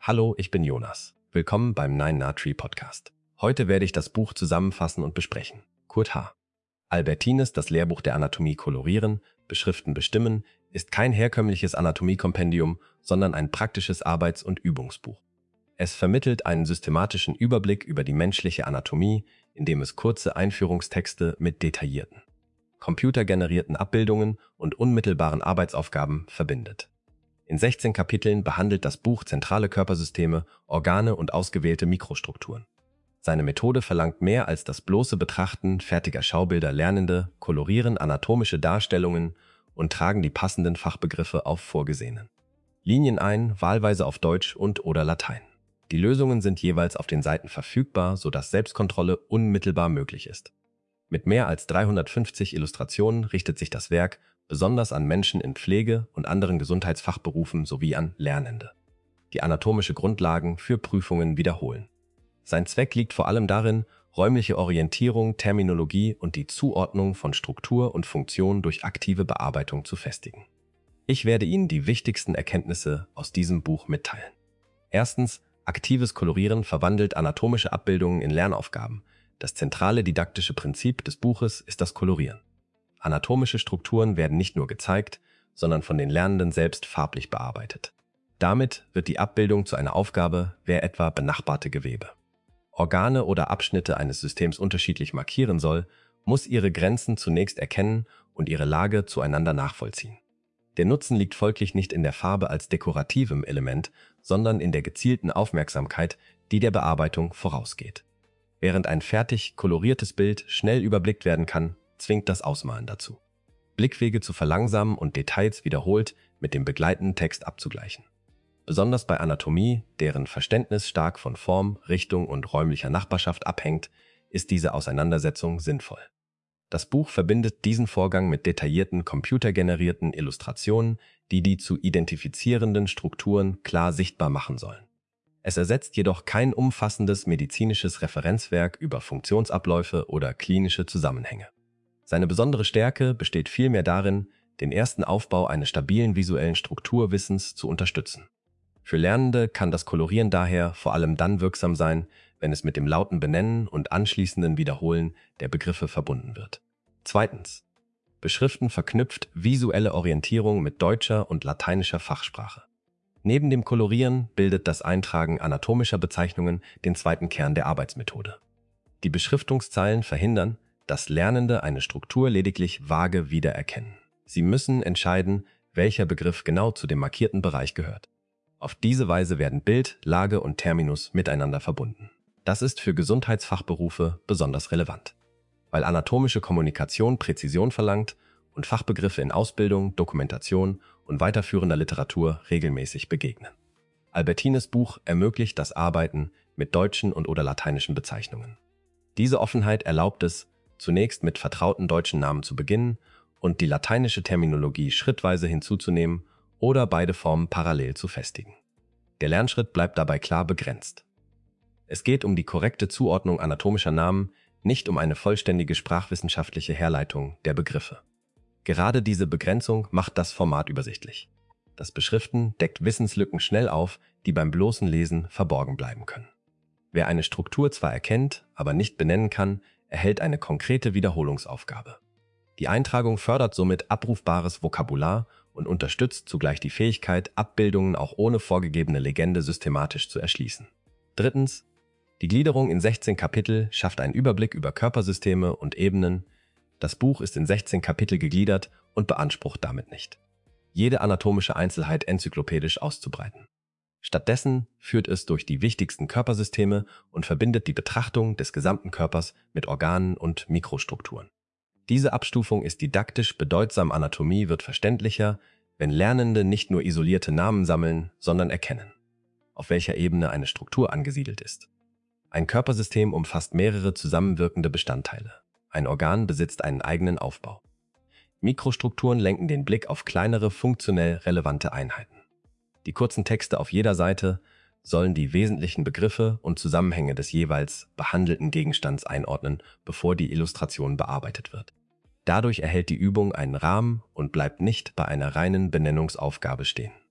Hallo, ich bin Jonas. Willkommen beim 9na-Tree Podcast. Heute werde ich das Buch zusammenfassen und besprechen. Kurt H. Albertines, das Lehrbuch der Anatomie kolorieren, Beschriften bestimmen, ist kein herkömmliches Anatomiekompendium, sondern ein praktisches Arbeits- und Übungsbuch. Es vermittelt einen systematischen Überblick über die menschliche Anatomie, indem es kurze Einführungstexte mit detaillierten, computergenerierten Abbildungen und unmittelbaren Arbeitsaufgaben verbindet. In 16 Kapiteln behandelt das Buch zentrale Körpersysteme, Organe und ausgewählte Mikrostrukturen. Seine Methode verlangt mehr als das bloße Betrachten fertiger Schaubilder. Lernende kolorieren anatomische Darstellungen und tragen die passenden Fachbegriffe auf vorgesehenen Linien ein, wahlweise auf Deutsch und/oder Latein. Die Lösungen sind jeweils auf den Seiten verfügbar, sodass Selbstkontrolle unmittelbar möglich ist. Mit mehr als 350 Illustrationen richtet sich das Werk besonders an Menschen in Pflege und anderen Gesundheitsfachberufen sowie an Lernende, die anatomische Grundlagen für Prüfungen wiederholen. Sein Zweck liegt vor allem darin, räumliche Orientierung, Terminologie und die Zuordnung von Struktur und Funktion durch aktive Bearbeitung zu festigen. Ich werde Ihnen die wichtigsten Erkenntnisse aus diesem Buch mitteilen. Erstens, aktives Kolorieren verwandelt anatomische Abbildungen in Lernaufgaben. Das zentrale didaktische Prinzip des Buches ist das Kolorieren. Anatomische Strukturen werden nicht nur gezeigt, sondern von den Lernenden selbst farblich bearbeitet. Damit wird die Abbildung zu einer Aufgabe, wer etwa benachbarte Gewebe, Organe oder Abschnitte eines Systems unterschiedlich markieren soll, muss ihre Grenzen zunächst erkennen und ihre Lage zueinander nachvollziehen. Der Nutzen liegt folglich nicht in der Farbe als dekorativem Element, sondern in der gezielten Aufmerksamkeit, die der Bearbeitung vorausgeht. Während ein fertig koloriertes Bild schnell überblickt werden kann, zwingt das Ausmalen dazu, Blickwege zu verlangsamen und Details wiederholt mit dem begleitenden Text abzugleichen. Besonders bei Anatomie, deren Verständnis stark von Form, Richtung und räumlicher Nachbarschaft abhängt, ist diese Auseinandersetzung sinnvoll. Das Buch verbindet diesen Vorgang mit detaillierten, computergenerierten Illustrationen, die die zu identifizierenden Strukturen klar sichtbar machen sollen. Es ersetzt jedoch kein umfassendes medizinisches Referenzwerk über Funktionsabläufe oder klinische Zusammenhänge. Seine besondere Stärke besteht vielmehr darin, den ersten Aufbau eines stabilen visuellen Strukturwissens zu unterstützen. Für Lernende kann das Kolorieren daher vor allem dann wirksam sein, wenn es mit dem lauten Benennen und anschließenden Wiederholen der Begriffe verbunden wird. Zweitens. Beschriften verknüpft visuelle Orientierung mit deutscher und lateinischer Fachsprache. Neben dem Kolorieren bildet das Eintragen anatomischer Bezeichnungen den zweiten Kern der Arbeitsmethode. Die Beschriftungszeilen verhindern, dass Lernende eine Struktur lediglich vage wiedererkennen. Sie müssen entscheiden, welcher Begriff genau zu dem markierten Bereich gehört. Auf diese Weise werden Bild, Lage und Terminus miteinander verbunden. Das ist für Gesundheitsfachberufe besonders relevant, weil anatomische Kommunikation Präzision verlangt und Fachbegriffe in Ausbildung, Dokumentation und weiterführender Literatur regelmäßig begegnen. Albertines Buch ermöglicht das Arbeiten mit deutschen und/oder lateinischen Bezeichnungen. Diese Offenheit erlaubt es, zunächst mit vertrauten deutschen Namen zu beginnen und die lateinische Terminologie schrittweise hinzuzunehmen oder beide Formen parallel zu festigen. Der Lernschritt bleibt dabei klar begrenzt. Es geht um die korrekte Zuordnung anatomischer Namen, nicht um eine vollständige sprachwissenschaftliche Herleitung der Begriffe. Gerade diese Begrenzung macht das Format übersichtlich. Das Beschriften deckt Wissenslücken schnell auf, die beim bloßen Lesen verborgen bleiben können. Wer eine Struktur zwar erkennt, aber nicht benennen kann, erhält eine konkrete Wiederholungsaufgabe. Die Eintragung fördert somit abrufbares Vokabular und unterstützt zugleich die Fähigkeit, Abbildungen auch ohne vorgegebene Legende systematisch zu erschließen. Drittens. Die Gliederung in 16 Kapitel schafft einen Überblick über Körpersysteme und Ebenen. Das Buch ist in 16 Kapitel gegliedert und beansprucht damit nicht, jede anatomische Einzelheit enzyklopädisch auszubreiten. Stattdessen führt es durch die wichtigsten Körpersysteme und verbindet die Betrachtung des gesamten Körpers mit Organen und Mikrostrukturen. Diese Abstufung ist didaktisch bedeutsam. Anatomie wird verständlicher, wenn Lernende nicht nur isolierte Namen sammeln, sondern erkennen, auf welcher Ebene eine Struktur angesiedelt ist. Ein Körpersystem umfasst mehrere zusammenwirkende Bestandteile. Ein Organ besitzt einen eigenen Aufbau. Mikrostrukturen lenken den Blick auf kleinere, funktionell relevante Einheiten. Die kurzen Texte auf jeder Seite sollen die wesentlichen Begriffe und Zusammenhänge des jeweils behandelten Gegenstands einordnen, bevor die Illustration bearbeitet wird. Dadurch erhält die Übung einen Rahmen und bleibt nicht bei einer reinen Benennungsaufgabe stehen.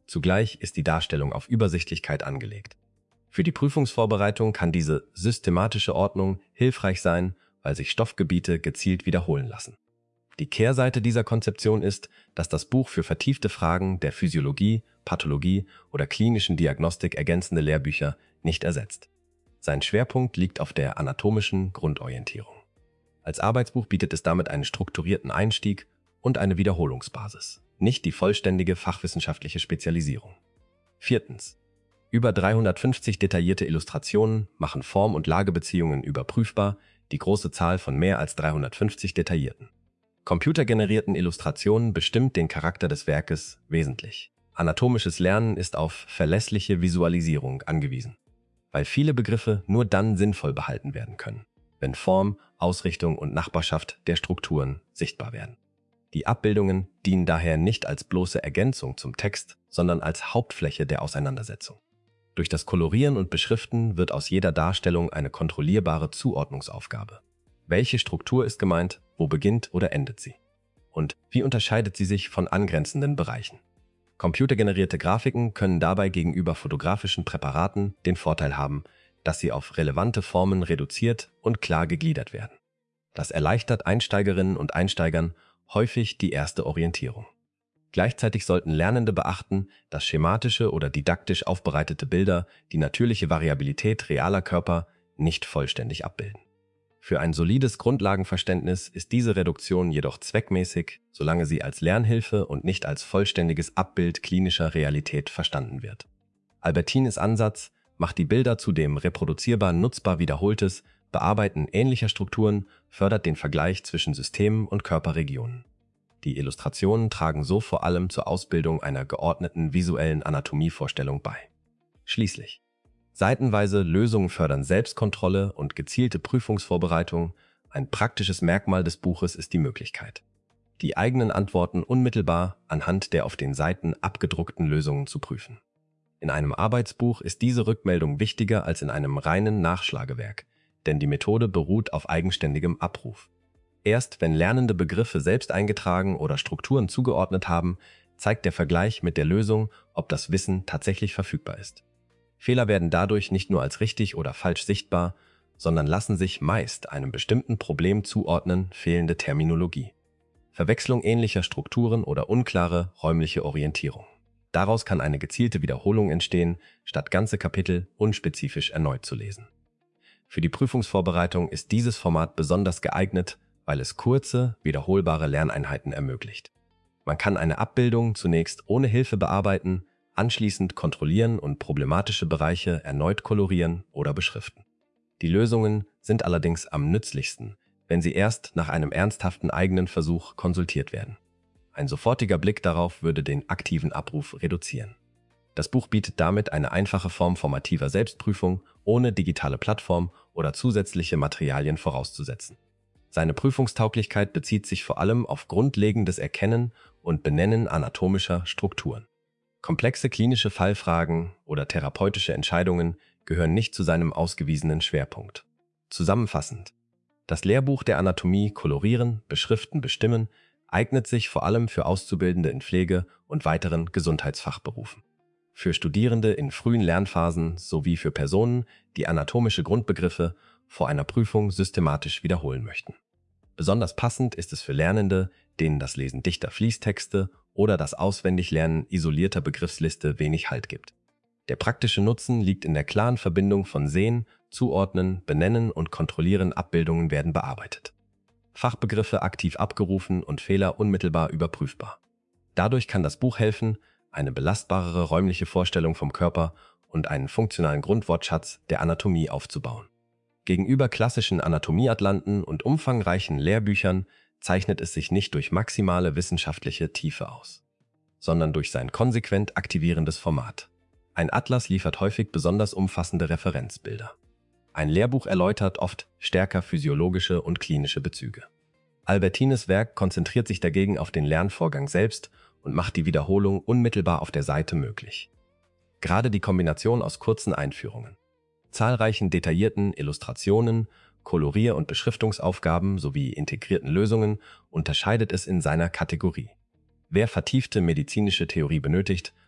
Zugleich ist die Darstellung auf Übersichtlichkeit angelegt. Für die Prüfungsvorbereitung kann diese systematische Ordnung hilfreich sein, weil sich Stoffgebiete gezielt wiederholen lassen. Die Kehrseite dieser Konzeption ist, dass das Buch für vertiefte Fragen der Physiologie, Pathologie oder klinischen Diagnostik ergänzende Lehrbücher nicht ersetzt. Sein Schwerpunkt liegt auf der anatomischen Grundorientierung. Als Arbeitsbuch bietet es damit einen strukturierten Einstieg und eine Wiederholungsbasis, nicht die vollständige fachwissenschaftliche Spezialisierung. Viertens. Über 350 detaillierte Illustrationen machen Form- und Lagebeziehungen überprüfbar, die große Zahl von mehr als 350 detaillierten computergenerierten Illustrationen bestimmt den Charakter des Werkes wesentlich. Anatomisches Lernen ist auf verlässliche Visualisierung angewiesen, weil viele Begriffe nur dann sinnvoll behalten werden können, wenn Form, Ausrichtung und Nachbarschaft der Strukturen sichtbar werden. Die Abbildungen dienen daher nicht als bloße Ergänzung zum Text, sondern als Hauptfläche der Auseinandersetzung. Durch das Kolorieren und Beschriften wird aus jeder Darstellung eine kontrollierbare Zuordnungsaufgabe. Welche Struktur ist gemeint, wo beginnt oder endet sie? Und wie unterscheidet sie sich von angrenzenden Bereichen? Computergenerierte Grafiken können dabei gegenüber fotografischen Präparaten den Vorteil haben, dass sie auf relevante Formen reduziert und klar gegliedert werden. Das erleichtert Einsteigerinnen und Einsteigern häufig die erste Orientierung. Gleichzeitig sollten Lernende beachten, dass schematische oder didaktisch aufbereitete Bilder die natürliche Variabilität realer Körper nicht vollständig abbilden. Für ein solides Grundlagenverständnis ist diese Reduktion jedoch zweckmäßig, solange sie als Lernhilfe und nicht als vollständiges Abbild klinischer Realität verstanden wird. Albertines Ansatz macht die Bilder zudem reproduzierbar nutzbar wiederholtes Bearbeiten ähnlicher Strukturen, fördert den Vergleich zwischen Systemen und Körperregionen. Die Illustrationen tragen so vor allem zur Ausbildung einer geordneten visuellen Anatomievorstellung bei. Schließlich. Seitenweise Lösungen fördern Selbstkontrolle und gezielte Prüfungsvorbereitung. Ein praktisches Merkmal des Buches ist die Möglichkeit, die eigenen Antworten unmittelbar anhand der auf den Seiten abgedruckten Lösungen zu prüfen. In einem Arbeitsbuch ist diese Rückmeldung wichtiger als in einem reinen Nachschlagewerk, denn die Methode beruht auf eigenständigem Abruf. Erst wenn Lernende Begriffe selbst eingetragen oder Strukturen zugeordnet haben, zeigt der Vergleich mit der Lösung, ob das Wissen tatsächlich verfügbar ist. Fehler werden dadurch nicht nur als richtig oder falsch sichtbar, sondern lassen sich meist einem bestimmten Problem zuordnen, fehlende Terminologie, Verwechslung ähnlicher Strukturen oder unklare räumliche Orientierung. Daraus kann eine gezielte Wiederholung entstehen, statt ganze Kapitel unspezifisch erneut zu lesen. Für die Prüfungsvorbereitung ist dieses Format besonders geeignet, weil es kurze, wiederholbare Lerneinheiten ermöglicht. Man kann eine Abbildung zunächst ohne Hilfe bearbeiten, anschließend kontrollieren und problematische Bereiche erneut kolorieren oder beschriften. Die Lösungen sind allerdings am nützlichsten, wenn sie erst nach einem ernsthaften eigenen Versuch konsultiert werden. Ein sofortiger Blick darauf würde den aktiven Abruf reduzieren. Das Buch bietet damit eine einfache Form formativer Selbstprüfung, ohne digitale Plattform oder zusätzliche Materialien vorauszusetzen. Seine Prüfungstauglichkeit bezieht sich vor allem auf grundlegendes Erkennen und Benennen anatomischer Strukturen. Komplexe klinische Fallfragen oder therapeutische Entscheidungen gehören nicht zu seinem ausgewiesenen Schwerpunkt. Zusammenfassend: Das Lehrbuch der Anatomie Kolorieren, Beschriften, Bestimmen eignet sich vor allem für Auszubildende in Pflege und weiteren Gesundheitsfachberufen, für Studierende in frühen Lernphasen sowie für Personen, die anatomische Grundbegriffe vor einer Prüfung systematisch wiederholen möchten. Besonders passend ist es für Lernende, denen das Lesen dichter Fließtexte oder das Auswendiglernen isolierter Begriffsliste wenig Halt gibt. Der praktische Nutzen liegt in der klaren Verbindung von Sehen, Zuordnen, Benennen und Kontrollieren. Abbildungen werden bearbeitet, Fachbegriffe aktiv abgerufen und Fehler unmittelbar überprüfbar. Dadurch kann das Buch helfen, eine belastbarere räumliche Vorstellung vom Körper und einen funktionalen Grundwortschatz der Anatomie aufzubauen. Gegenüber klassischen Anatomieatlanten und umfangreichen Lehrbüchern zeichnet es sich nicht durch maximale wissenschaftliche Tiefe aus, sondern durch sein konsequent aktivierendes Format. Ein Atlas liefert häufig besonders umfassende Referenzbilder. Ein Lehrbuch erläutert oft stärker physiologische und klinische Bezüge. Albertines Werk konzentriert sich dagegen auf den Lernvorgang selbst und macht die Wiederholung unmittelbar auf der Seite möglich. Gerade die Kombination aus kurzen Einführungen, zahlreichen detaillierten Illustrationen, Kolorier- und Beschriftungsaufgaben sowie integrierten Lösungen unterscheidet es in seiner Kategorie. Wer vertiefte medizinische Theorie benötigt,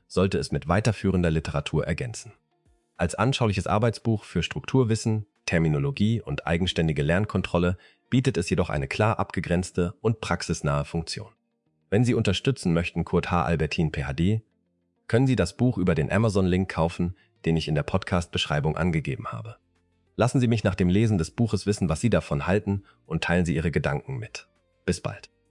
sollte es mit weiterführender Literatur ergänzen. Als anschauliches Arbeitsbuch für Strukturwissen, Terminologie und eigenständige Lernkontrolle bietet es jedoch eine klar abgegrenzte und praxisnahe Funktion. Wenn Sie unterstützen möchten Kurt H. Albertin PhD, können Sie das Buch über den Amazon-Link kaufen, den ich in der Podcast-Beschreibung angegeben habe. Lassen Sie mich nach dem Lesen des Buches wissen, was Sie davon halten und teilen Sie Ihre Gedanken mit. Bis bald.